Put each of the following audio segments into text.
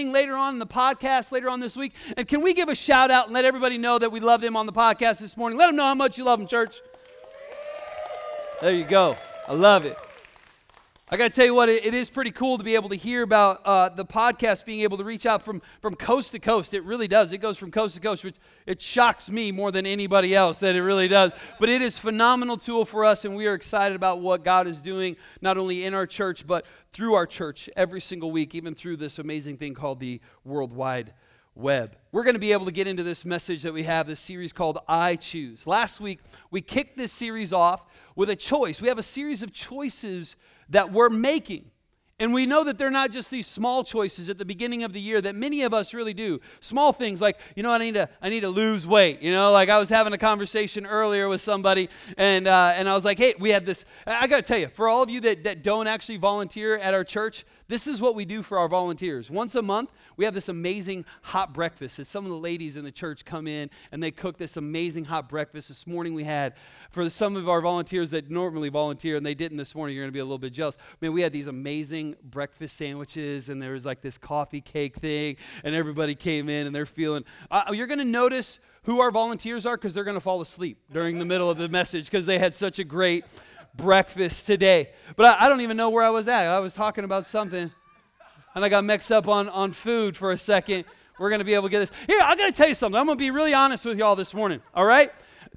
listening later on in the podcast later on this week. And can we give a shout out and let everybody know that we love them on the podcast this morning? Let them know how much you love them, church. There you go. I love it. I got to tell you what, it is pretty cool to be able to hear about the podcast being able to reach out from coast to coast. It really does. It goes from coast to coast, which it shocks me more than anybody else that it really does. But it is a phenomenal tool for us, and we are excited about what God is doing, not only in our church, but through our church every single week, even through this amazing thing called the World Wide Web. We're going to be able to get into this message that we have, this series called I Choose. Last week, we kicked this series off with a choice. We have a series of choices that we're making. And we know that they're not just these small choices at the beginning of the year that many of us really do. Small things like, I need to lose weight. Like I was having a conversation earlier with somebody, and I was like, hey, we had this. I got to tell you, for all of you that don't actually volunteer at our church, this is what we do for our volunteers. Once a month, we have this amazing hot breakfast. Some of the ladies in the church come in, and they cook this amazing hot breakfast. This morning we had, for some of our volunteers that normally volunteer, and they didn't this morning, you're going to be a little bit jealous. Man, we had these amazing breakfast sandwiches, and there was like this coffee cake thing, and everybody came in, and they're feeling, you're going to notice who our volunteers are because they're going to fall asleep during the middle of the message because they had such a great breakfast today. But I don't even know where I was at. I was talking about something, and I got mixed up on food for a second. We're going to be able to get this. Here, I got to tell you something. I'm going to be really honest with y'all this morning, all right?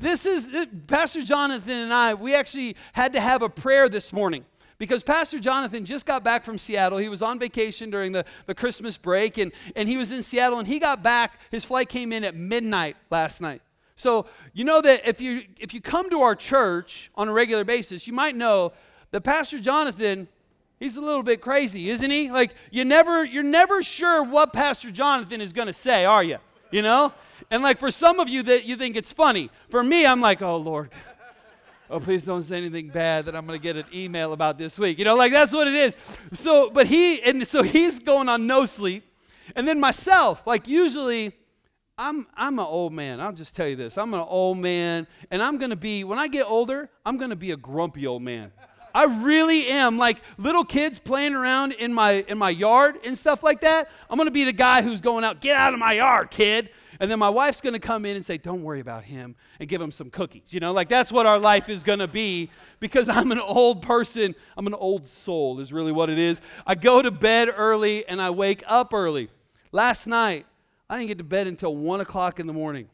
Pastor Jonathan and I, we actually had to have a prayer this morning because Pastor Jonathan just got back from Seattle. He was on vacation during the Christmas break, and he was in Seattle, and he got back. His flight came in at midnight last night. So you know that if you come to our church on a regular basis, you might know that Pastor Jonathan, he's a little bit crazy, isn't he? Like you're never sure what Pastor Jonathan is going to say, are you? And like for some of you that you think it's funny. For me, I'm like, oh Lord, oh please don't say anything bad that I'm going to get an email about this week. Like that's what it is. So he's going on no sleep, and then myself, like usually. I'm an old man. I'll just tell you this. I'm an old man, and when I get older, I'm going to be a grumpy old man. I really am. Like little kids playing around in my yard and stuff like that, I'm going to be the guy who's going out, get out of my yard, kid. And then my wife's going to come in and say, don't worry about him, and give him some cookies. Like that's what our life is going to be because I'm an old person. I'm an old soul is really what it is. I go to bed early, and I wake up early. Last night, I didn't get to bed until 1 o'clock in the morning.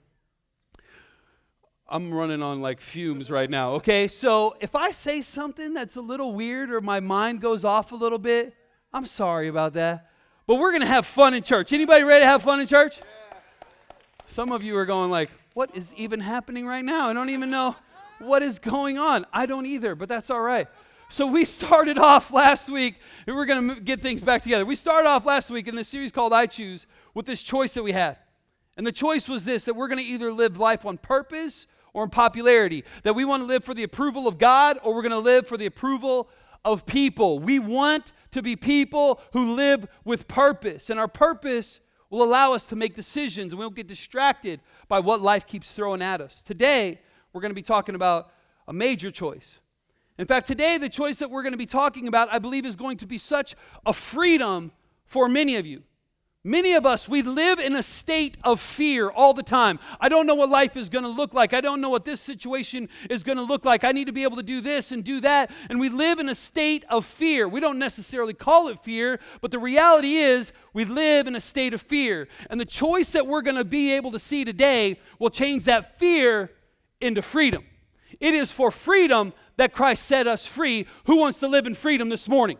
I'm running on like fumes right now, okay? So if I say something that's a little weird or my mind goes off a little bit, I'm sorry about that. But we're going to have fun in church. Anybody ready to have fun in church? Yeah. Some of you are going like, what is even happening right now? I don't even know what is going on. I don't either, but that's all right. So we started off last week, and we're going to get things back together. We started off last week in this series called I Choose with this choice that we had. And the choice was this, that we're going to either live life on purpose or in popularity, that we want to live for the approval of God or we're going to live for the approval of people. We want to be people who live with purpose, and our purpose will allow us to make decisions, and we won't get distracted by what life keeps throwing at us. Today, we're going to be talking about a major choice. In fact, today, the choice that we're going to be talking about, I believe, is going to be such a freedom for many of you. Many of us, we live in a state of fear all the time. I don't know what life is going to look like. I don't know what this situation is going to look like. I need to be able to do this and do that. And we live in a state of fear. We don't necessarily call it fear, but the reality is we live in a state of fear. And the choice that we're going to be able to see today will change that fear into freedom. It is for freedom that Christ set us free. Who wants to live in freedom this morning?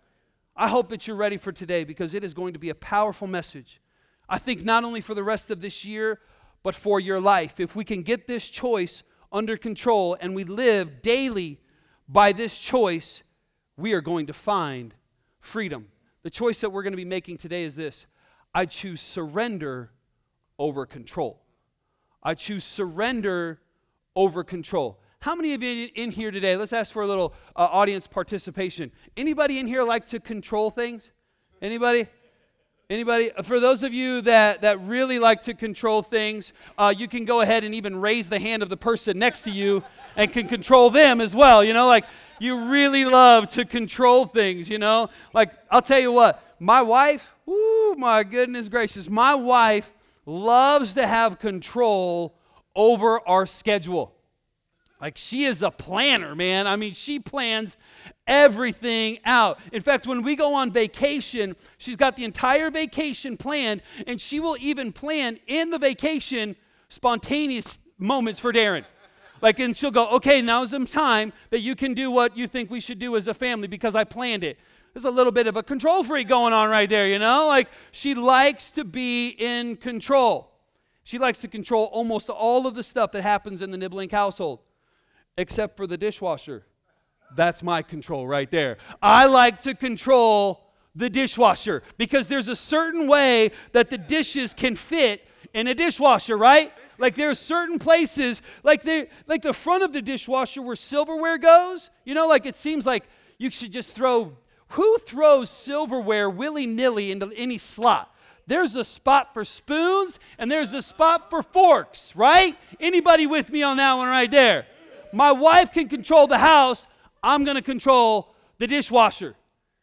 I hope that you're ready for today because it is going to be a powerful message. I think not only for the rest of this year, but for your life. If we can get this choice under control and we live daily by this choice, we are going to find freedom. The choice that we're going to be making today is this. I choose surrender over control. I choose surrender over control. How many of you in here today, let's ask for a little audience participation. Anybody in here like to control things? Anybody? Anybody? For those of you that really like to control things, you can go ahead and even raise the hand of the person next to you and can control them as well. Like you really love to control things, Like I'll tell you what, my wife, Woo, my goodness gracious. My wife loves to have control over our schedule. Like, she is a planner, man. I mean, she plans everything out. In fact, when we go on vacation, she's got the entire vacation planned, and she will even plan in the vacation spontaneous moments for Darren. Like, and she'll go, okay, now's the time that you can do what you think we should do as a family because I planned it. There's a little bit of a control freak going on right there, you know? Like, she likes to be in control. She likes to control almost all of the stuff that happens in the Niblink household, except for the dishwasher. That's my control right there. I like to control the dishwasher because there's a certain way that the dishes can fit in a dishwasher, right? Like, there are certain places, like the front of the dishwasher where silverware goes, you know, like it seems like you should just throw, who throws silverware willy-nilly into any slot? There's a spot for spoons and there's a spot for forks, right? Anybody with me on that one right there? My wife can control the house. I'm going to control the dishwasher.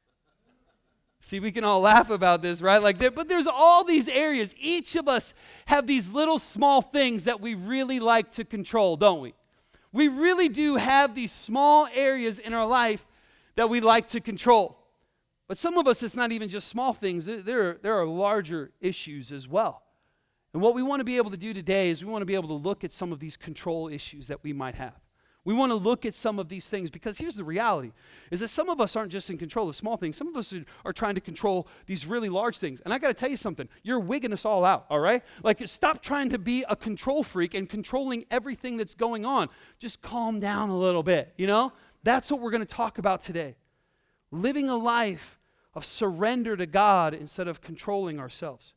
See, we can all laugh about this, right? But there's all these areas. Each of us have these little small things that we really like to control, don't we? We really do have these small areas in our life that we like to control. But some of us, it's not even just small things. There are larger issues as well. And what we want to be able to do today is we want to be able to look at some of these control issues that we might have. We want to look at some of these things because here's the reality, is that some of us aren't just in control of small things. Some of us are trying to control these really large things. And I got to tell you something. You're wigging us all out, all right? Like, stop trying to be a control freak and controlling everything that's going on. Just calm down a little bit, you know? That's what we're going to talk about today. Living a life of surrender to God instead of controlling ourselves.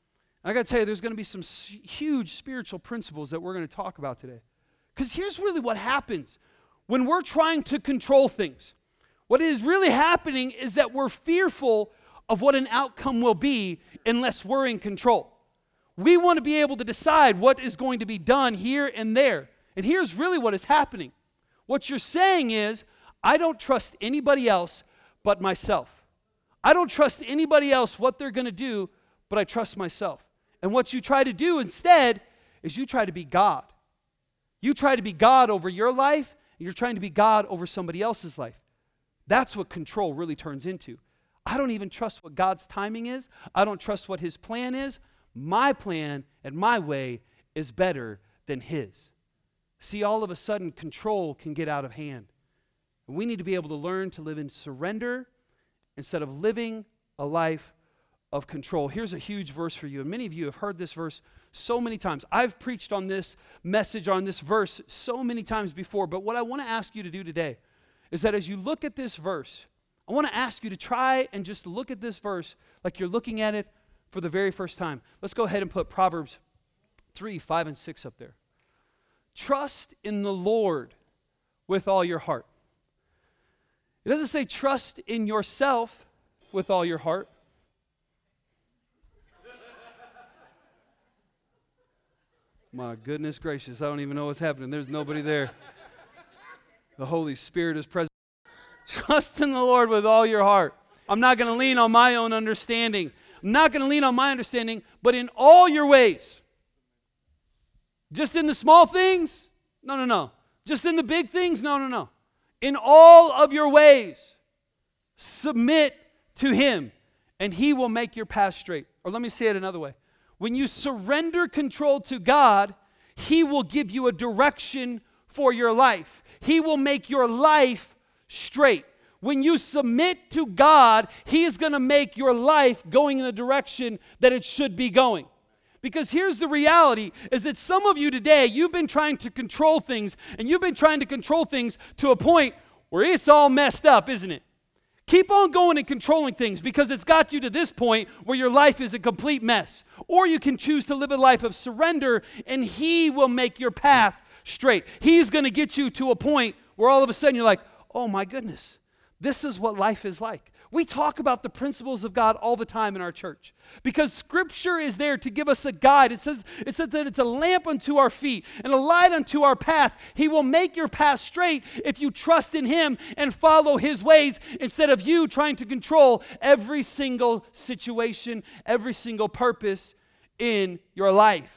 I got to tell you, there's going to be some huge spiritual principles that we're going to talk about today. Because here's really what happens when we're trying to control things. What is really happening is that we're fearful of what an outcome will be unless we're in control. We want to be able to decide what is going to be done here and there. And here's really what is happening. What you're saying is, I don't trust anybody else but myself. I don't trust anybody else what they're going to do, but I trust myself. And what you try to do instead is you try to be God. You try to be God over your life, and you're trying to be God over somebody else's life. That's what control really turns into. I don't even trust what God's timing is. I don't trust what His plan is. My plan and my way is better than His. See, all of a sudden, control can get out of hand. And we need to be able to learn to live in surrender instead of living a life of control. Here's a huge verse for you, and many of you have heard this verse so many times. I've preached on this message, on this verse so many times before, but what I want to ask you to do today is that as you look at this verse, I want to ask you to try and just look at this verse like you're looking at it for the very first time. Let's go ahead and put Proverbs 3, 5, and 6 up there. Trust in the Lord with all your heart. It doesn't say trust in yourself with all your heart. My goodness gracious, I don't even know what's happening. There's nobody there. The Holy Spirit is present. Trust in the Lord with all your heart. I'm not going to lean on my own understanding. I'm not going to lean on my understanding, but in all your ways. Just in the small things? No. Just in the big things? No. In all of your ways, submit to Him, and He will make your path straight. Or let me say it another way. When you surrender control to God, He will give you a direction for your life. He will make your life straight. When you submit to God, He is going to make your life going in the direction that it should be going. Because here's the reality, is that some of you today, you've been trying to control things, and you've been trying to control things to a point where it's all messed up, isn't it? Keep on going and controlling things because it's got you to this point where your life is a complete mess. Or you can choose to live a life of surrender, and He will make your path straight. He's going to get you to a point where all of a sudden you're like, oh my goodness, This is what life is like. We talk about the principles of God all the time in our church because Scripture is there to give us a guide. It says that it's a lamp unto our feet and a light unto our path. He will make your path straight if you trust in Him and follow His ways instead of you trying to control every single situation, every single purpose in your life.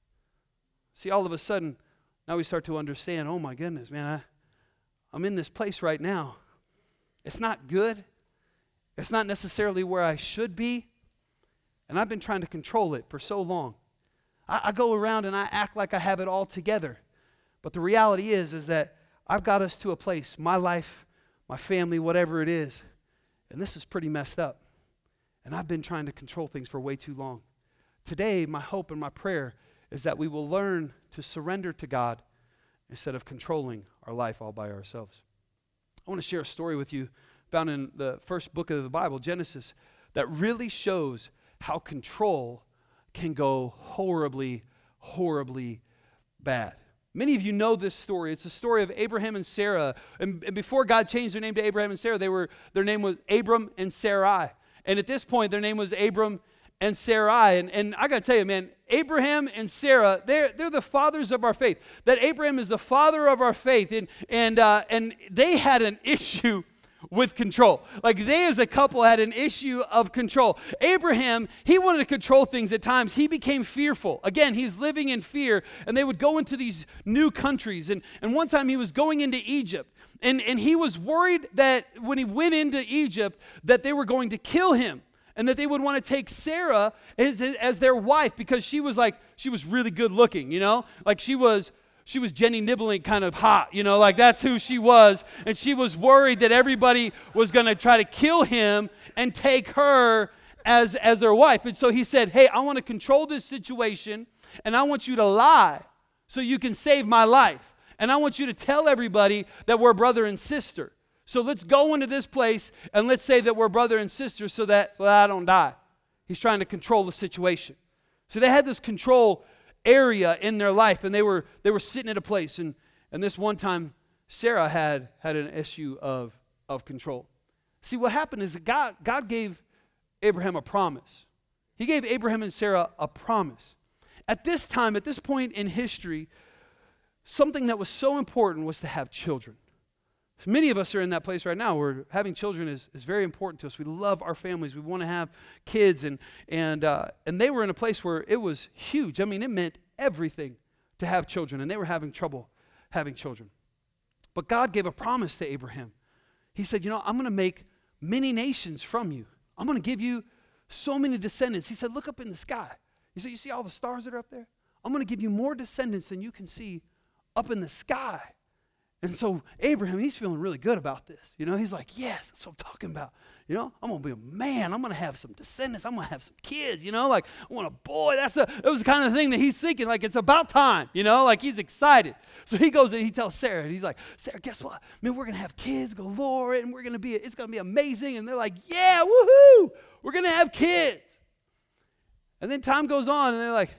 See, all of a sudden, now we start to understand, oh my goodness, man, I'm in this place right now. It's not good. It's not necessarily where I should be. And I've been trying to control it for so long. I go around and I act like I have it all together. But the reality is that I've got us to a place, my life, my family, whatever it is, and this is pretty messed up. And I've been trying to control things for way too long. Today, my hope and my prayer is that we will learn to surrender to God instead of controlling our life all by ourselves. I want to share a story with you found in the first book of the Bible, Genesis, that really shows how control can go horribly, horribly bad. Many of you know this story. It's the story of Abraham and Sarah. And before God changed their name to Abraham and Sarah, their name was Abram and Sarai. And at this point, their name was Abram and Sarai. And I got to tell you, man, Abraham and Sarah, they're the fathers of our faith. That Abraham is the father of our faith. And they had an issue with control. Like they as a couple had an issue of control. Abraham, he wanted to control things at times. He became fearful. Again, he's living in fear. And they would go into these new countries. And one time he was going into Egypt. And he was worried that when he went into Egypt, that they were going to kill him. And that they would want to take Sarah as their wife because she was really good looking, you know? Like she was Jenny Nibbling kind of hot, you know? Like that's who she was. And she was worried that everybody was going to try to kill him and take her as their wife. And so he said, hey, I want to control this situation and I want you to lie so you can save my life. And I want you to tell everybody that we're brother and sister. So let's go into this place and let's say that we're brother and sister so that I don't die. He's trying to control the situation. So they had this control area in their life, and they were sitting at a place. And this one time, Sarah had an issue of control. See, what happened is that God gave Abraham a promise. He gave Abraham and Sarah a promise. At this time, at this point in history, something that was so important was to have children. Many of us are in that place right now where having children is very important to us. We love our families. We want to have kids. And they were in a place where it was huge. I mean, it meant everything to have children. And they were having trouble having children. But God gave a promise to Abraham. He said, I'm going to make many nations from you. I'm going to give you so many descendants. He said, look up in the sky. He said, you see all the stars that are up there? I'm going to give you more descendants than you can see up in the sky. And so Abraham, he's feeling really good about this. He's like, yes, that's what I'm talking about. I'm going to be a man. I'm going to have some descendants. I'm going to have some kids, like I want a boy. That was the kind of thing that he's thinking, like it's about time, like he's excited. So he goes and he tells Sarah, and he's like, Sarah, guess what? Man, we're going to have kids galore, and it's going to be amazing. And they're like, yeah, woohoo, we're going to have kids. And then time goes on, and they're like,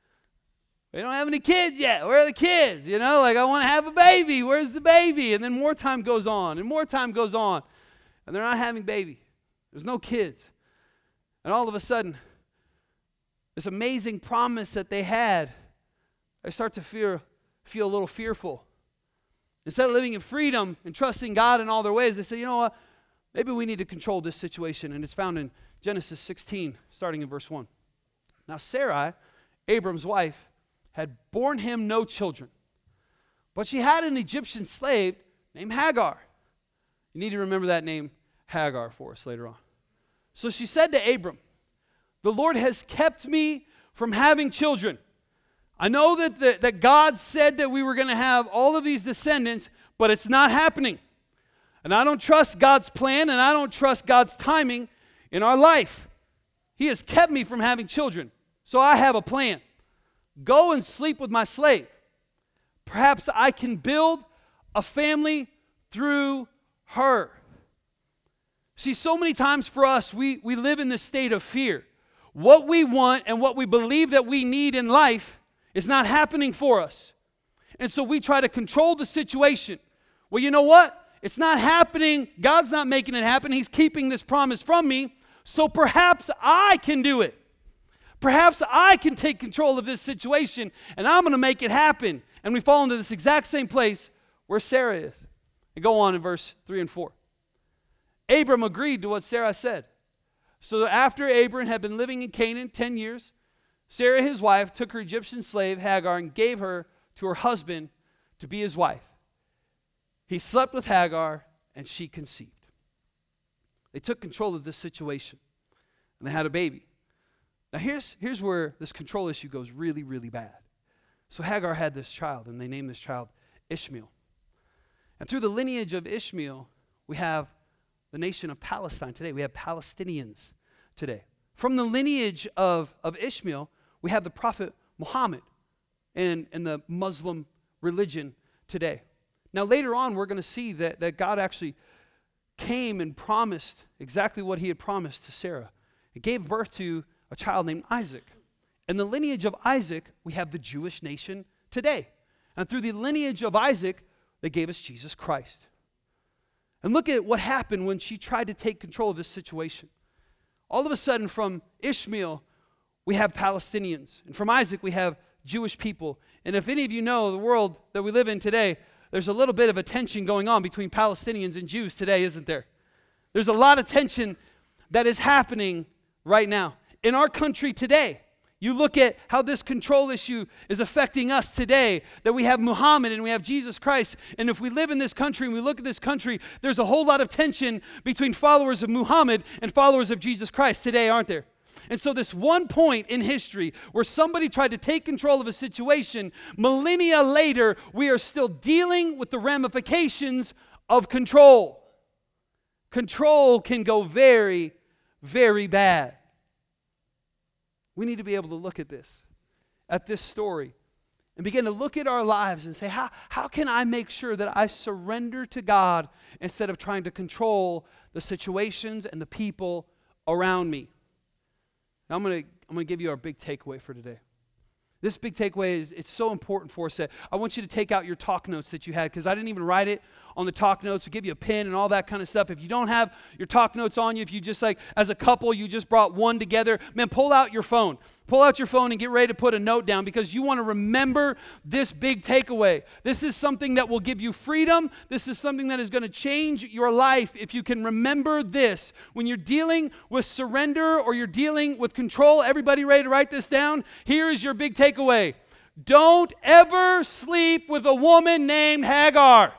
we don't have any kids yet. Where are the kids? Like I want to have a baby. Where's the baby? And then more time goes on and more time goes on. And they're not having baby. There's no kids. And all of a sudden, this amazing promise that they had, they start to feel a little fearful. Instead of living in freedom and trusting God in all their ways, they say, you know what? Maybe we need to control this situation. And it's found in Genesis 16, starting in verse 1. Now Sarai, Abram's wife, had borne him no children. But she had an Egyptian slave named Hagar. You need to remember that name, Hagar, for us later on. So she said to Abram, the Lord has kept me from having children. I know that God said that we were going to have all of these descendants, but it's not happening. And I don't trust God's plan, and I don't trust God's timing in our life. He has kept me from having children. So I have a plan. Go and sleep with my slave. Perhaps I can build a family through her. See, so many times for us, we live in this state of fear. What we want and what we believe that we need in life is not happening for us. And so we try to control the situation. Well, you know what? it's not happening. God's not making it happen. He's keeping this promise from me. So perhaps I can do it. Perhaps I can take control of this situation, and I'm going to make it happen. And we fall into this exact same place where Sarah is. And go on in verse 3 and 4. Abram agreed to what Sarah said. So after Abram had been living in Canaan 10 years, Sarah, his wife, took her Egyptian slave, Hagar, and gave her to her husband to be his wife. He slept with Hagar, and she conceived. They took control of this situation, and they had a baby. Now here's where this control issue goes really, really bad. So Hagar had this child, and they named this child Ishmael. And through the lineage of Ishmael, we have the nation of Palestine today. We have Palestinians today. From the lineage of Ishmael, we have the prophet Muhammad and the Muslim religion today. Now later on, we're going to see that God actually came and promised exactly what he had promised to Sarah. He gave birth to a child named Isaac. In the lineage of Isaac, we have the Jewish nation today. And through the lineage of Isaac, they gave us Jesus Christ. And look at what happened when she tried to take control of this situation. All of a sudden, from Ishmael, we have Palestinians. And from Isaac, we have Jewish people. And if any of you know the world that we live in today, there's a little bit of a tension going on between Palestinians and Jews today, isn't there? There's a lot of tension that is happening right now. In our country today, you look at how this control issue is affecting us today, that we have Muhammad and we have Jesus Christ. And if we live in this country and we look at this country, there's a whole lot of tension between followers of Muhammad and followers of Jesus Christ today, aren't there? And so this one point in history where somebody tried to take control of a situation, millennia later, we are still dealing with the ramifications of control. Control can go very, very bad. We need to be able to look at this story, and begin to look at our lives and say, how can I make sure that I surrender to God instead of trying to control the situations and the people around me? Now I'm going to give you our big takeaway for today. This big takeaway it's so important for us that I want you to take out your talk notes that you had, because I didn't even write it on the talk notes. We give you a pen and all that kind of stuff. If you don't have your talk notes on you, if you just as a couple, you just brought one together, man, pull out your phone. Pull out your phone and get ready to put a note down, because you want to remember this big takeaway. This is something that will give you freedom. This is something that is going to change your life if you can remember this. When you're dealing with surrender or you're dealing with control, everybody ready to write this down? Here is your big takeaway. Don't ever sleep with a woman named Hagar.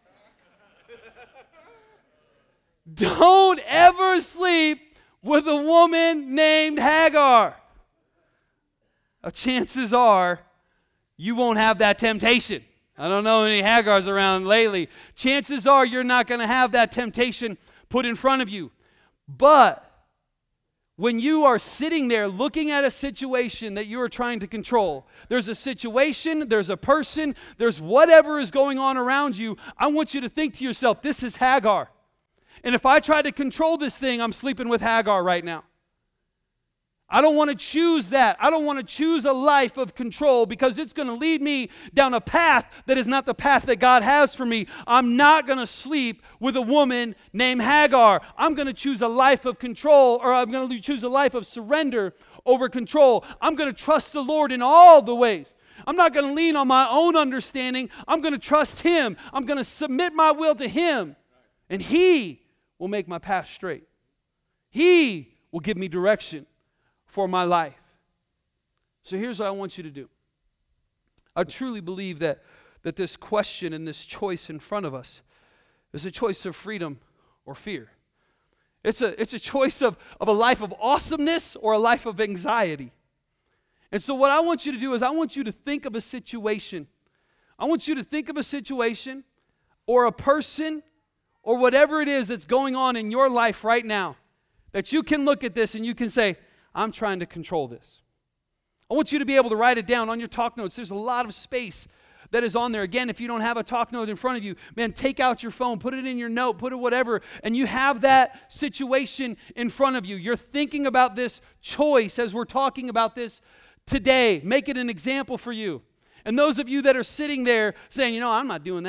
Don't ever sleep with a woman named Hagar. Now, chances are you won't have that temptation. I don't know any Hagars around lately. Chances are you're not going to have that temptation put in front of you. But when you are sitting there looking at a situation that you are trying to control, there's a situation, there's a person, there's whatever is going on around you, I want you to think to yourself, this is Hagar. And if I try to control this thing, I'm sleeping with Hagar right now. I don't want to choose that. I don't want to choose a life of control, because it's going to lead me down a path that is not the path that God has for me. I'm not going to sleep with a woman named Hagar. I'm going to choose a life of control, or I'm going to choose a life of surrender over control. I'm going to trust the Lord in all the ways. I'm not going to lean on my own understanding. I'm going to trust Him. I'm going to submit my will to Him, and He will make my path straight. He will give me direction for my life. So here's what I want you to do. I truly believe that this question and this choice in front of us is a choice of freedom or fear. It's a choice of a life of awesomeness or a life of anxiety. And so what I want you to do is I want you to think of a situation. I want you to think of a situation or a person or whatever it is that's going on in your life right now, that you can look at this and you can say, I'm trying to control this. I want you to be able to write it down on your talk notes. There's a lot of space that is on there. Again, if you don't have a talk note in front of you, man, take out your phone, put it in your note, put it whatever, and you have that situation in front of you. You're thinking about this choice as we're talking about this today. Make it an example for you. And those of you that are sitting there saying, I'm not doing that.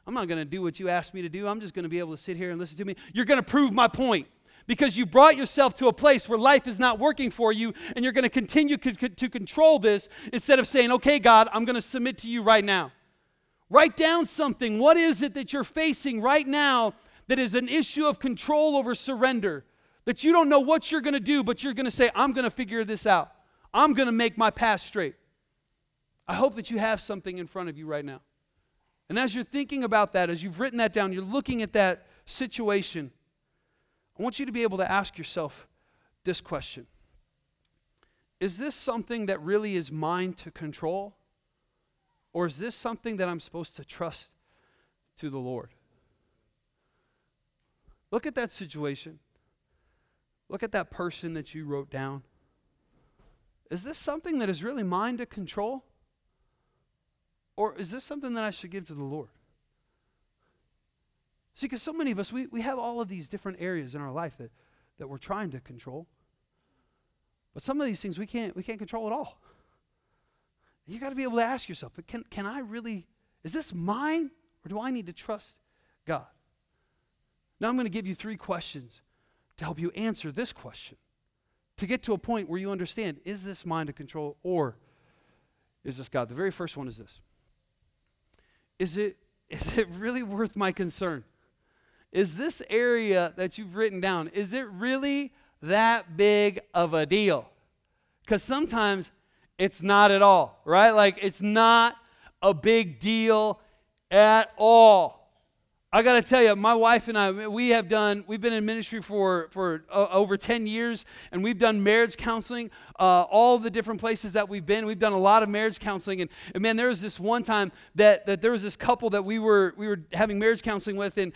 I'm not going to do what you asked me to do. I'm just going to be able to sit here and listen to me. You're going to prove my point because you brought yourself to a place where life is not working for you, and you're going to continue to control this instead of saying, okay, God, I'm going to submit to you right now. Write down something. What is it that you're facing right now that is an issue of control over surrender? That you don't know what you're going to do, but you're going to say, I'm going to figure this out. I'm going to make my path straight. I hope that you have something in front of you right now. And as you're thinking about that, as you've written that down, you're looking at that situation, I want you to be able to ask yourself this question. Is this something that really is mine to control? Or is this something that I'm supposed to trust to the Lord? Look at that situation. Look at that person that you wrote down. Is this something that is really mine to control? Or is this something that I should give to the Lord? See, because so many of us, we have all of these different areas in our life that we're trying to control. But some of these things we can't control at all. You got to be able to ask yourself, but can I really, is this mine, or do I need to trust God? Now I'm going to give you 3 questions to help you answer this question, to get to a point where you understand, is this mine to control, or is this God? The very first one is this. Is it really worth my concern? Is this area that you've written down, is it really that big of a deal? Because sometimes it's not at all, right? Like, it's not a big deal at all. I got to tell you, my wife and I, we've been in ministry for over 10 years, and we've done marriage counseling, all the different places that we've been. We've done a lot of marriage counseling, and man, there was this one time that there was this couple that we were having marriage counseling with, and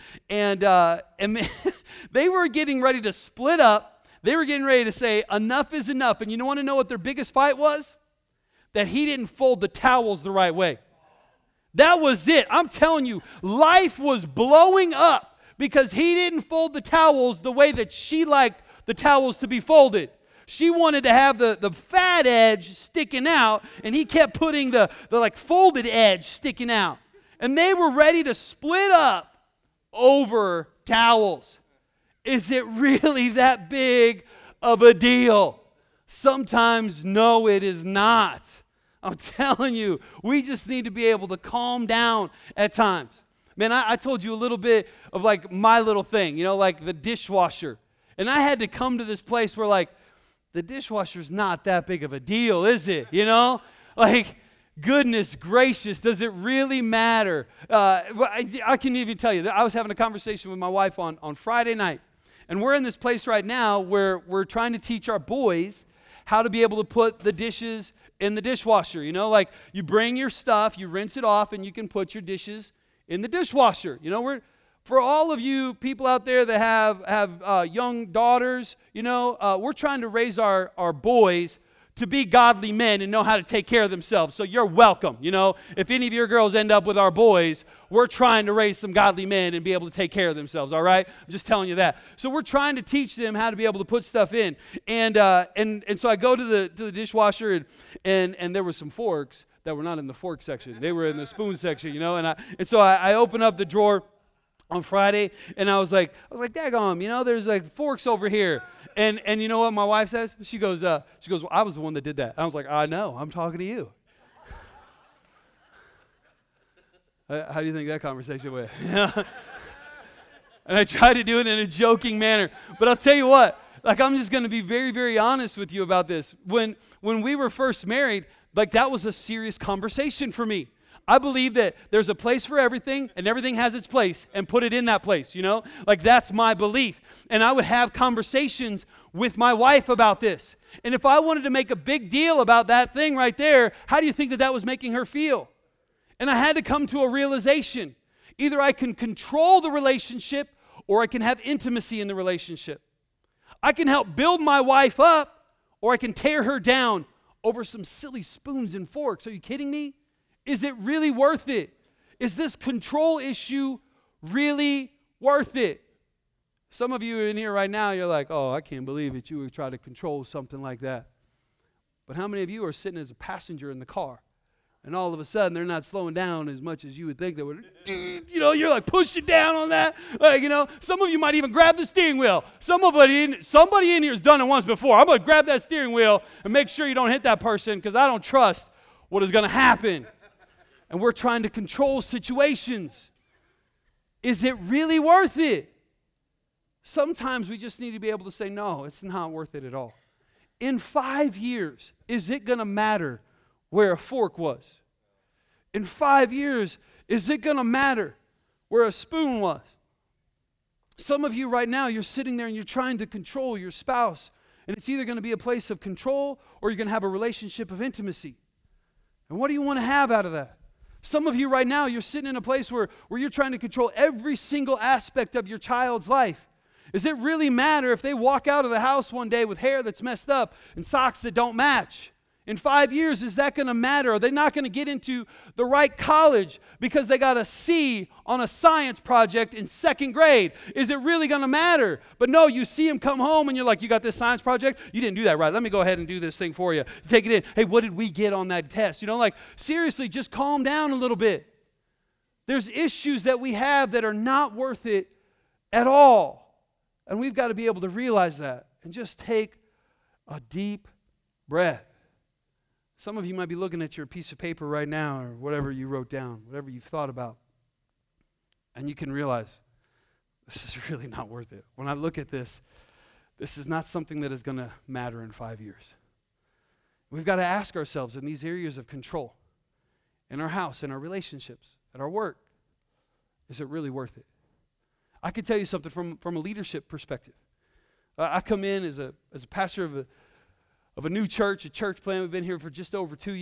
man, they were getting ready to split up. They were getting ready to say, enough is enough. And you want to know what their biggest fight was? That he didn't fold the towels the right way. That was it. I'm telling you, life was blowing up because he didn't fold the towels the way that she liked the towels to be folded. She wanted to have the fat edge sticking out, and he kept putting the like folded edge sticking out. And they were ready to split up over towels. Is it really that big of a deal? Sometimes, no, it is not. I'm telling you, we just need to be able to calm down at times. Man, I told you a little bit of like my little thing, like the dishwasher. And I had to come to this place where like, the dishwasher's not that big of a deal, is it? Like, goodness gracious, does it really matter? I can even tell you, I was having a conversation with my wife on Friday night. And we're in this place right now where we're trying to teach our boys how to be able to put the dishes in the dishwasher. Like you bring your stuff, you rinse it off, and you can put your dishes in the dishwasher. For all of you people out there that have young daughters, we're trying to raise our boys to be godly men and know how to take care of themselves. So you're welcome. If any of your girls end up with our boys, we're trying to raise some godly men and be able to take care of themselves, all right? I'm just telling you that. So we're trying to teach them how to be able to put stuff in. And so I go to the dishwasher, and there were some forks that were not in the fork section. They were in the spoon section, and so I open up the drawer on Friday, and I was like, daggone, there's like forks over here. And you know what my wife says? She goes, well, I was the one that did that. I was like, I know, I'm talking to you. How do you think that conversation went? And I tried to do it in a joking manner. But I'll tell you what, like I'm just going to be very, very honest with you about this. When we were first married, like that was a serious conversation for me. I believe that there's a place for everything, and everything has its place, and put it in that place, Like, that's my belief. And I would have conversations with my wife about this. And if I wanted to make a big deal about that thing right there, how do you think that was making her feel? And I had to come to a realization. Either I can control the relationship, or I can have intimacy in the relationship. I can help build my wife up, or I can tear her down over some silly spoons and forks. Are you kidding me? Is it really worth it? Is this control issue really worth it? Some of you in here right now, you're like, oh, I can't believe that you would try to control something like that. But how many of you are sitting as a passenger in the car And all of a sudden, they're not slowing down as much as you would think they would. You're like pushing down on that. Some of you might even grab the steering wheel. Somebody in here has done it once before. I'm going to grab that steering wheel and make sure you don't hit that person because I don't trust what is going to happen. And we're trying to control situations. Is it really worth it? Sometimes we just need to be able to say, no, it's not worth it at all. In 5 years, is it going to matter where a fork was? In 5 years, is it going to matter where a spoon was? Some of you right now, you're sitting there and you're trying to control your spouse. And it's either going to be a place of control or you're going to have a relationship of intimacy. And what do you want to have out of that? Some of you right now, you're sitting in a place where you're trying to control every single aspect of your child's life. Does it really matter if they walk out of the house one day with hair that's messed up and socks that don't match? In 5 years, is that going to matter? Are they not going to get into the right college because they got a C on a science project in 2nd grade? Is it really going to matter? But no, you see them come home and you're like, you got this science project? You didn't do that right. Let me go ahead and do this thing for you. Take it in. Hey, what did we get on that test? Seriously, just calm down a little bit. There's issues that we have that are not worth it at all. And we've got to be able to realize that and just take a deep breath. Some of you might be looking at your piece of paper right now or whatever you wrote down, whatever you've thought about, and you can realize this is really not worth it. When I look at this is not something that is going to matter in 5 years. We've got to ask ourselves in these areas of control, in our house, in our relationships, at our work, is it really worth it? I can tell you something from a leadership perspective. I come in as a pastor of a new church, a church plant. We've been here for just over 2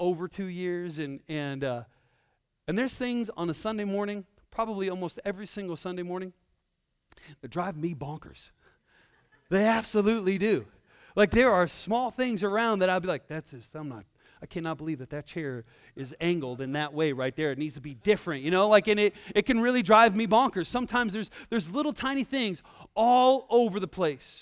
years, and there's things on a Sunday morning, probably almost every single Sunday morning, that drive me bonkers. They absolutely do. Like there are small things around that I'll be like, I cannot believe that chair is angled in that way right there. It needs to be different, and it can really drive me bonkers. Sometimes there's little tiny things all over the place.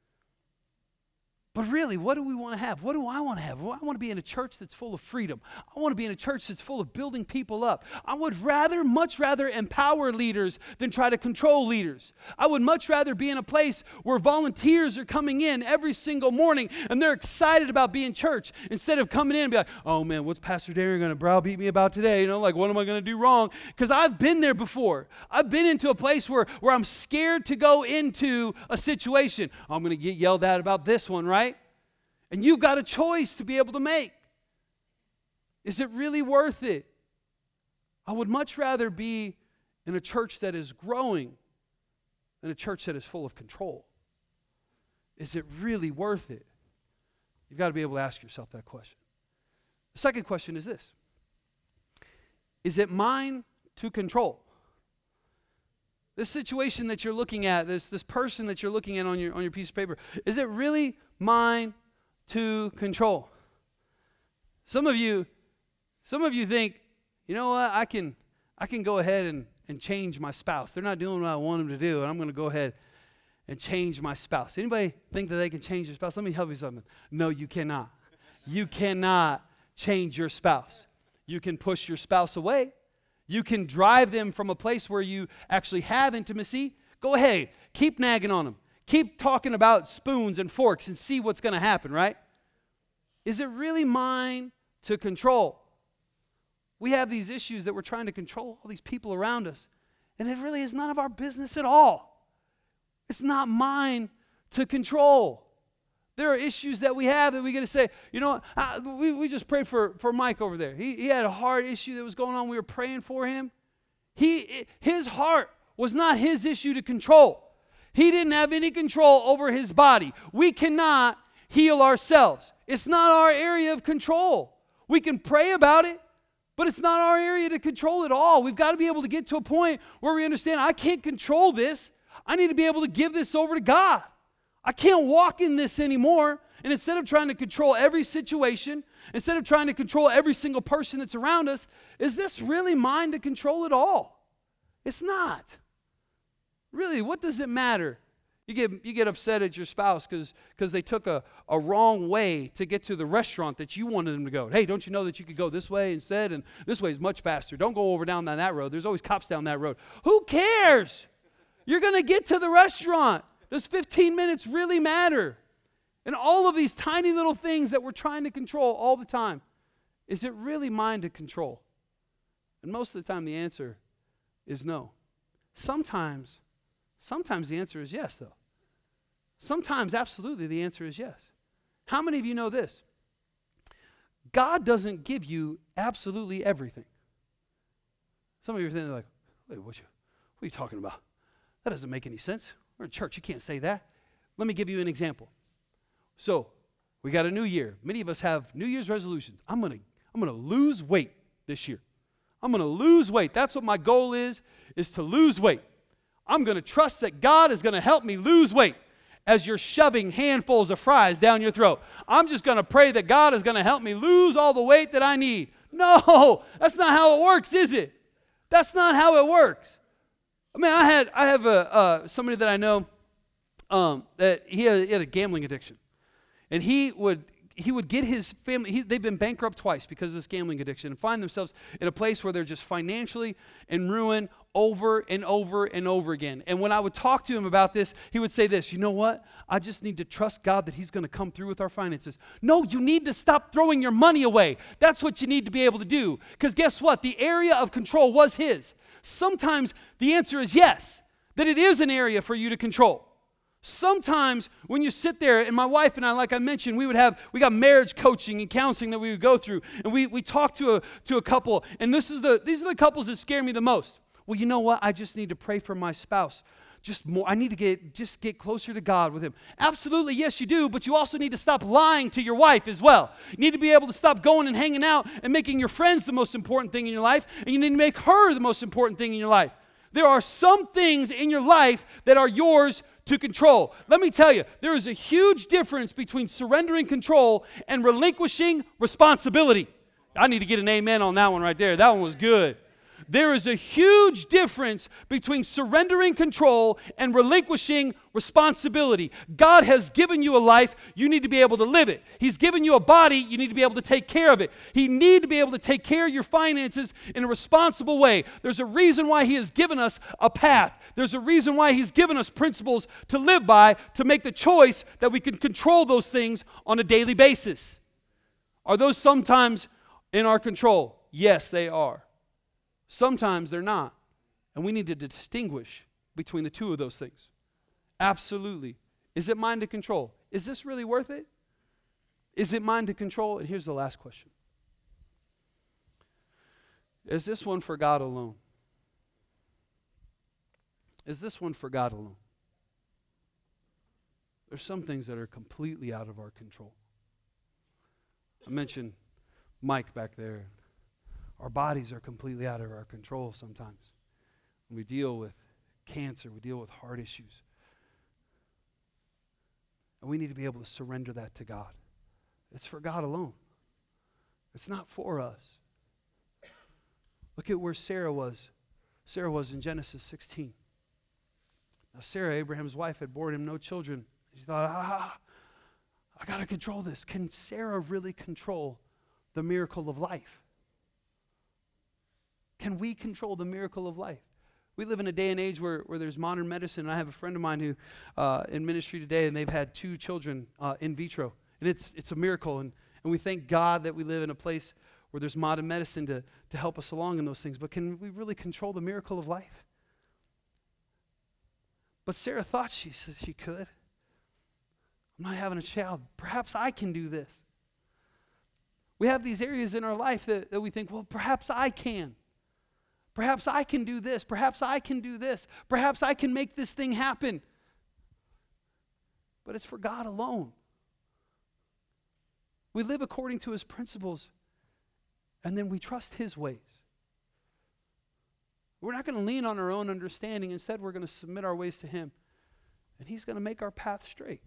But really, what do we want to have? What do I want to have? Well, I want to be in a church that's full of freedom. I want to be in a church that's full of building people up. I would much rather empower leaders than try to control leaders. I would much rather be in a place where volunteers are coming in every single morning and they're excited about being church instead of coming in and be like, oh man, what's Pastor Darren going to browbeat me about today? What am I going to do wrong? Because I've been there before. I've been into a place where I'm scared to go into a situation. I'm going to get yelled at about this one, right? And you've got a choice to be able to make. Is it really worth it? I would much rather be in a church that is growing than a church that is full of control. Is it really worth it? You've got to be able to ask yourself that question. The second question is this. Is it mine to control? This situation that you're looking at, this person that you're looking at on your piece of paper, is it really mine to control? Some of you think, you know what, I can go ahead and change my spouse. They're not doing what I want them to do, and I'm going to go ahead and change my spouse. Anybody think that they can change their spouse? Let me help you something. No, you cannot. You cannot change your spouse. You can push your spouse away. You can drive them from a place where you actually have intimacy. Go ahead, keep nagging on them. Keep talking about spoons and forks and see what's going to happen, right? Is it really mine to control? We have these issues that we're trying to control all these people around us, and it really is none of our business at all. It's not mine to control. There are issues that we have that we get to say, you know what, we just prayed for Mike over there. He had a heart issue that was going on. We were praying for him. His heart was not his issue to control. He didn't have any control over his body. We cannot heal ourselves. It's not our area of control. We can pray about it, but it's not our area to control at all. We've got to be able to get to a point where we understand I can't control this. I need to be able to give this over to God. I can't walk in this anymore. And instead of trying to control every situation, instead of trying to control every single person that's around us, is this really mine to control at all? It's not. Really, what does it matter You get upset at your spouse because they took a wrong way to get to the restaurant that you wanted them to go. Hey, don't you know that you could go this way instead? And this way is much faster. Don't go over down that road. There's always cops down that road. Who cares? You're going to get to the restaurant. Does 15 minutes really matter? And all of these tiny little things that we're trying to control all the time, is it really mine to control? And most of the time the answer is no. Sometimes the answer is yes, though. Sometimes, absolutely, the answer is yes. How many of you know this? God doesn't give you absolutely everything. Some of you are thinking like, wait, what are you talking about? That doesn't make any sense. We're in church. You can't say that. Let me give you an example. So, we got a new year. Many of us have New Year's resolutions. I'm gonna lose weight this year. I'm going to lose weight. That's what my goal is to lose weight. I'm going to trust that God is going to help me lose weight as you're shoving handfuls of fries down your throat. I'm just going to pray that God is going to help me lose all the weight that I need. No, that's not how it works, is it? That's not how it works. I mean, I have somebody that I know that he had a gambling addiction. And he would get his family, they've been bankrupt twice because of this gambling addiction and find themselves in a place where they're just financially in ruin over and over and over again. And when I would talk to him about this, he would say this, you know what? I just need to trust God that he's going to come through with our finances. No, you need to stop throwing your money away. That's what you need to be able to do. Because guess what? The area of control was his. Sometimes the answer is yes, that it is an area for you to control. Sometimes when you sit there, and my wife and I, like I mentioned, we got marriage coaching and counseling that we would go through, and we talk to a couple, and these are the couples that scare me the most. Well, you know what? I just need to pray for my spouse. Just more. I need to get closer to God with him. Absolutely, yes, you do, but you also need to stop lying to your wife as well. You need to be able to stop going and hanging out and making your friends the most important thing in your life, and you need to make her the most important thing in your life. There are some things in your life that are yours to control. Let me tell you, there is a huge difference between surrendering control and relinquishing responsibility. I need to get an amen on that one right there. That one was good. There is a huge difference between surrendering control and relinquishing responsibility. God has given you a life, you need to be able to live it. He's given you a body, you need to be able to take care of it. You need to be able to take care of your finances in a responsible way. There's a reason why He has given us a path. There's a reason why He's given us principles to live by, to make the choice that we can control those things on a daily basis. Are those sometimes in our control? Yes, they are. Sometimes they're not. And we need to distinguish between the two of those things. Absolutely. Is it mine to control? Is this really worth it? Is it mine to control? And here's the last question. Is this one for God alone? Is this one for God alone? There's some things that are completely out of our control. I mentioned Mike back there. Our bodies are completely out of our control sometimes. When we deal with cancer, we deal with heart issues. And we need to be able to surrender that to God. It's for God alone. It's not for us. Look at where Sarah was. Sarah was in Genesis 16. Now Sarah, Abraham's wife, had borne him no children. She thought, I got to control this. Can Sarah really control the miracle of life? Can we control the miracle of life? We live in a day and age where there's modern medicine. I have a friend of mine who, in ministry today, and they've had 2 children in vitro. And it's a miracle. And we thank God that we live in a place where there's modern medicine to help us along in those things. But can we really control the miracle of life? But Sarah thought she could. I'm not having a child. Perhaps I can do this. We have these areas in our life that we think, well, perhaps I can. Perhaps I can do this. Perhaps I can do this. Perhaps I can make this thing happen. But it's for God alone. We live according to His principles, and then we trust His ways. We're not going to lean on our own understanding. Instead, we're going to submit our ways to Him, and He's going to make our path straight.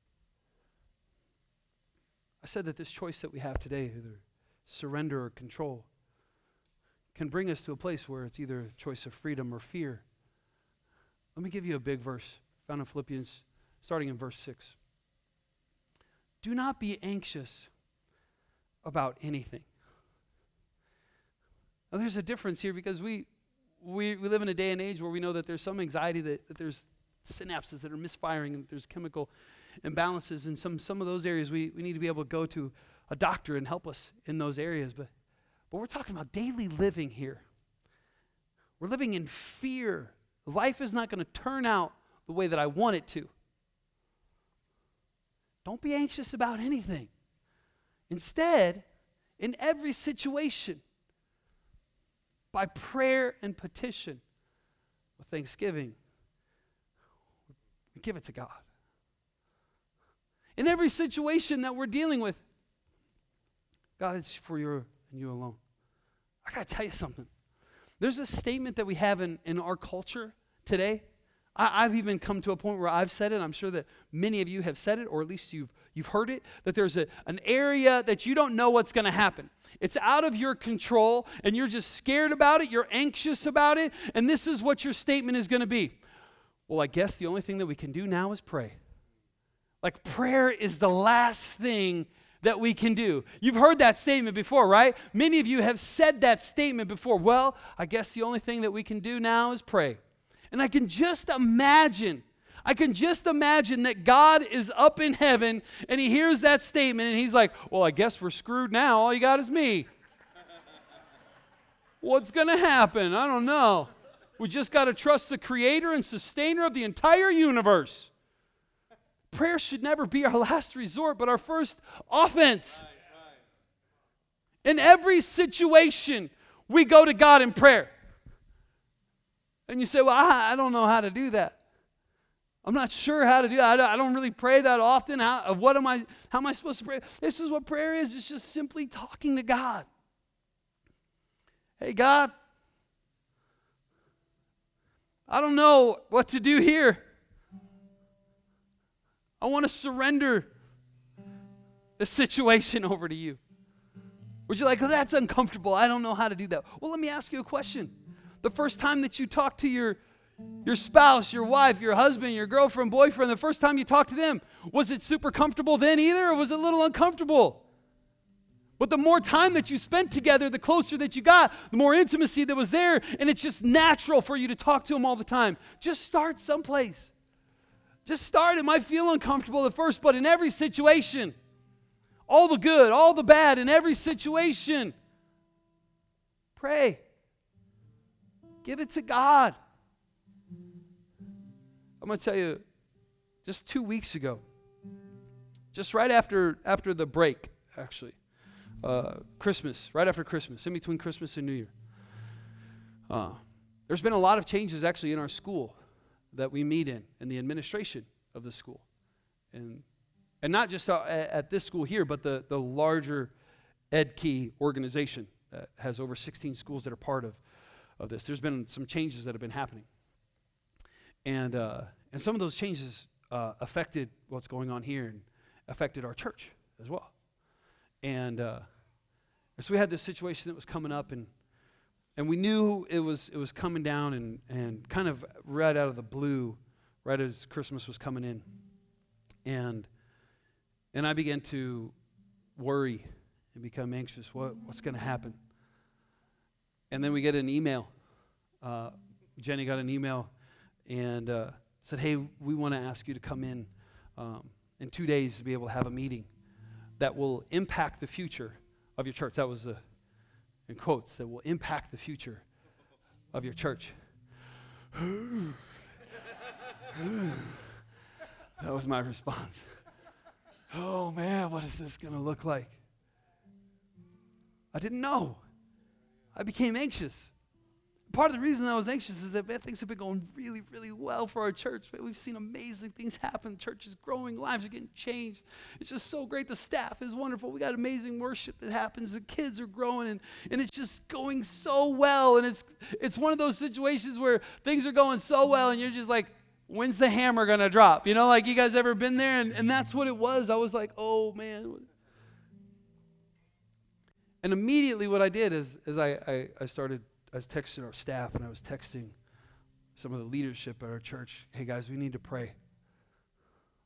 I said that this choice that we have today, either surrender or control, can bring us to a place where it's either a choice of freedom or fear. Let me give you a big verse found in Philippians starting in verse 6. Do not be anxious about anything. Now, there's a difference here because we live in a day and age where we know that there's some anxiety, that there's synapses that are misfiring, and there's chemical imbalances. In some of those areas, we need to be able to go to a doctor and help us in those areas. But we're talking about daily living here. We're living in fear. Life is not going to turn out the way that I want it to. Don't be anxious about anything. Instead, in every situation, by prayer and petition, with thanksgiving, we give it to God. In every situation that we're dealing with, God, it's for you and you alone. I got to tell you something. There's a statement that we have in our culture today. I've even come to a point where I've said it. I'm sure that many of you have said it, or at least you've heard it, that there's an area that you don't know what's going to happen. It's out of your control, and you're just scared about it. You're anxious about it, and this is what your statement is going to be. Well, I guess the only thing that we can do now is pray. Like, prayer is the last thing that we can do. You've heard that statement before, right? Many of you have said that statement before. Well, I guess the only thing that we can do now is pray. And I can just imagine that God is up in heaven and he hears that statement and he's like, well, I guess we're screwed now. All you got is me. What's going to happen? I don't know. We just got to trust the creator and sustainer of the entire universe. Prayer should never be our last resort, but our first offense. In every situation, we go to God in prayer. And you say, well, I don't know how to do that. I'm not sure how to do that. I don't really pray that often. How am I supposed to pray? This is what prayer is. It's just simply talking to God. Hey, God, I don't know what to do here. I want to surrender the situation over to you. Would you like, oh, that's uncomfortable. I don't know how to do that. Well, let me ask you a question. The first time that you talk to your spouse, your wife, your husband, your girlfriend, boyfriend, the first time you talked to them, was it super comfortable then either, or was it a little uncomfortable? But the more time that you spent together, the closer that you got, the more intimacy that was there, and it's just natural for you to talk to them all the time. Just start someplace. Just start. It might feel uncomfortable at first, but in every situation, all the good, all the bad, in every situation, pray. Give it to God. I'm going to tell you, just 2 weeks ago, just right after the break, actually, Christmas, right after Christmas, in between Christmas and New Year, there's been a lot of changes actually in our school that we meet in the administration of the school. And not just at this school here, but the larger EdKey organization that has over 16 schools that are part of this. There's been some changes that have been happening. And some of those changes affected what's going on here and affected our church as well. And so we had this situation that was coming up, and we knew it was coming down and kind of right out of the blue, right as Christmas was coming in. And I began to worry and become anxious. What's going to happen? And then we get an email. Jenny got an email and said, hey, we want to ask you to come in 2 days to be able to have a meeting that will impact the future of your church. That was in quotes, that will impact the future of your church. That was my response. Oh man, what is this going to look like? I didn't know. I became anxious. Part of the reason I was anxious is that things have been going really, really well for our church. We've seen amazing things happen. Church is growing. Lives are getting changed. It's just so great. The staff is wonderful. We got amazing worship that happens. The kids are growing, and it's just going so well. And it's one of those situations where things are going so well, and you're just like, when's the hammer going to drop? You know, like you guys ever been there? And that's what it was. I was like, oh, man. And immediately what I did is I was texting our staff, and I was texting some of the leadership at our church, hey guys, we need to pray.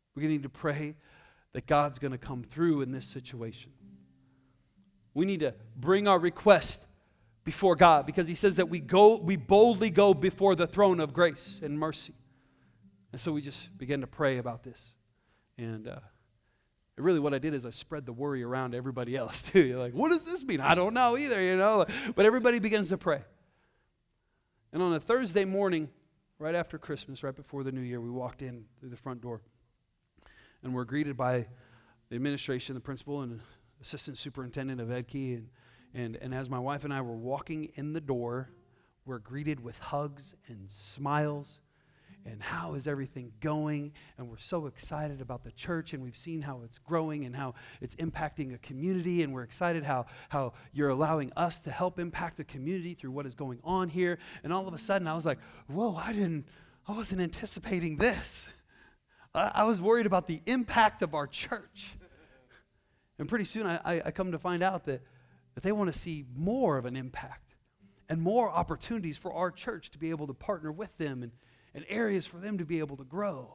We need to pray that God's going to come through in this situation. We need to bring our request before God, because he says that we boldly go before the throne of grace and mercy. And so we just begin to pray about this. And really what I did is I spread the worry around to everybody else too. You're like, what does this mean? I don't know either, But everybody begins to pray. And on a Thursday morning, right after Christmas, right before the New Year, we walked in through the front door. And we're greeted by the administration, the principal, and assistant superintendent of EdKey. And as my wife and I were walking in the door, we're greeted with hugs and smiles. And how is everything going? And we're so excited about the church, and we've seen how it's growing and how it's impacting a community, and we're excited how you're allowing us to help impact the community through what is going on here. And all of a sudden, I was like, whoa, I wasn't anticipating this. I was worried about the impact of our church. And pretty soon I come to find out that they want to see more of an impact and more opportunities for our church to be able to partner with them and areas for them to be able to grow.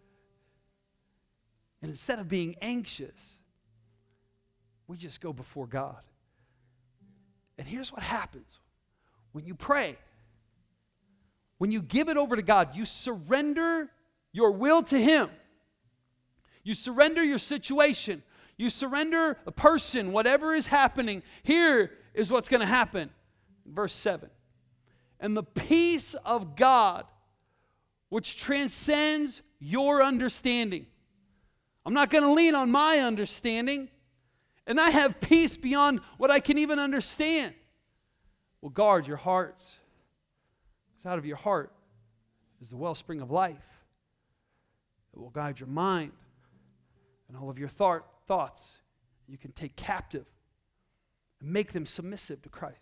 And instead of being anxious, we just go before God. And here's what happens. When you pray, when you give it over to God, you surrender your will to Him. You surrender your situation. You surrender a person, whatever is happening. Here is what's going to happen. Verse 7. And the peace of God, which transcends your understanding. I'm not going to lean on my understanding. And I have peace beyond what I can even understand. Will guard your hearts. Because out of your heart is the wellspring of life. It will guide your mind and all of your thoughts. You can take captive and make them submissive to Christ.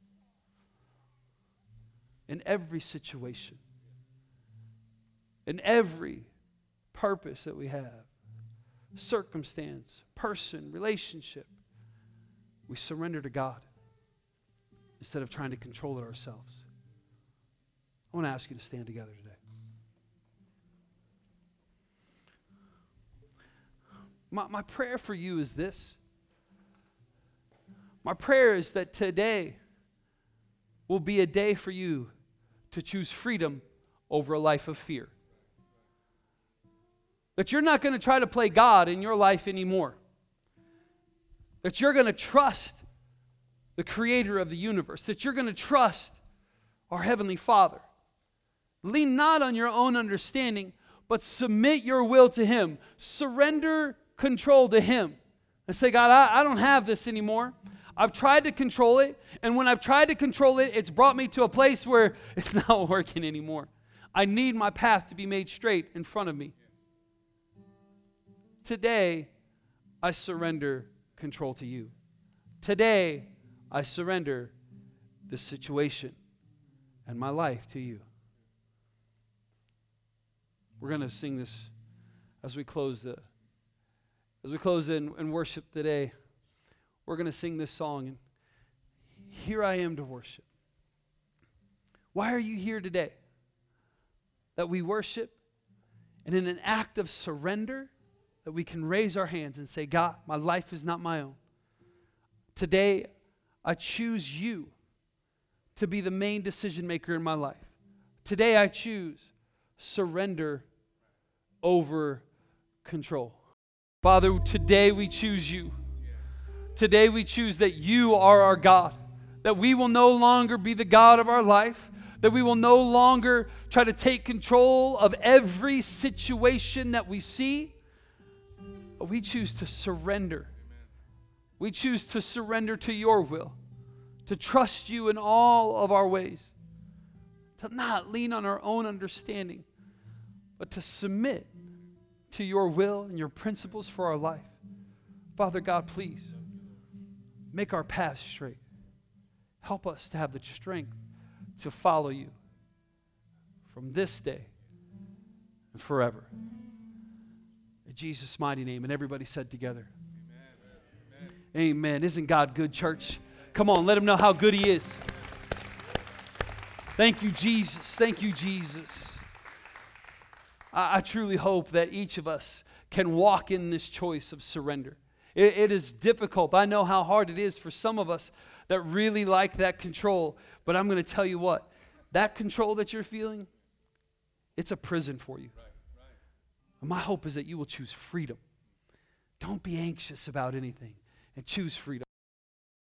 In every situation, in every purpose that we have, circumstance, person, relationship, we surrender to God instead of trying to control it ourselves. I want to ask you to stand together today. My prayer for you is this. My prayer is that today will be a day for you to choose freedom over a life of fear. That you're not going to try to play God in your life anymore. That you're going to trust the Creator of the universe. That you're going to trust our Heavenly Father. Lean not on your own understanding, but submit your will to Him. Surrender control to Him. And say, God, I don't have this anymore. I've tried to control it, and when I've tried to control it, it's brought me to a place where it's not working anymore. I need my path to be made straight in front of me. Today, I surrender control to you. Today, I surrender this situation and my life to you. We're going to sing this as we close in worship today. We're going to sing this song, and here I am to worship. Why are you here today? That we worship, and in an act of surrender, that we can raise our hands and say, God, my life is not my own. Today, I choose you to be the main decision maker in my life. Today, I choose surrender over control. Father, today we choose you. Today we choose that you are our God, that we will no longer be the God of our life, that we will no longer try to take control of every situation that we see, but we choose to surrender. We choose to surrender to your will, to trust you in all of our ways, to not lean on our own understanding, but to submit to your will and your principles for our life. Father God, please make our path straight. Help us to have the strength to follow you from this day and forever. In Jesus' mighty name. And everybody said together, Amen. Amen. Isn't God good, church? Come on, let him know how good he is. Thank you, Jesus. Thank you, Jesus. I truly hope that each of us can walk in this choice of surrender. It is difficult. I know how hard it is for some of us that really like that control, but I'm going to tell you what, that control that you're feeling, it's a prison for you. And my hope is that you will choose freedom. Don't be anxious about anything and choose freedom.